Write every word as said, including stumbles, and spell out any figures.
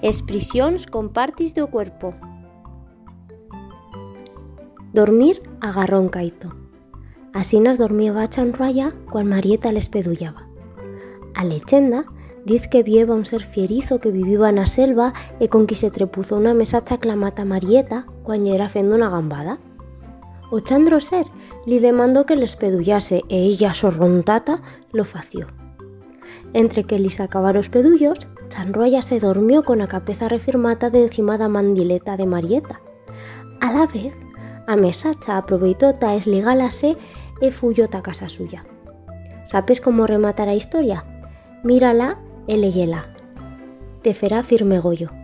Expresións con partis do cuerpo. Dormir agarró un caito. Asinas dormieba Chanrualla cual Marieta les pedullaba. A lechenda diz que vieba un ser fierizo que viviba na selva e con qui se trepuzo una mesacha clamata Marieta cuan lle era fendo una gambada. O chandro ser li demandó que les pedullase e ella sorrontata lo fació. Entre que li sacaba os pedullos, Chanrualla se dormió con a cabeza refirmata de encima da mandileta de Marieta. A la vez, a mesacha aproveitou ta esligálase e fuyo ta casa suya. Sabes como rematar a historia? Mírala e leyela. Te ferá firme goyo.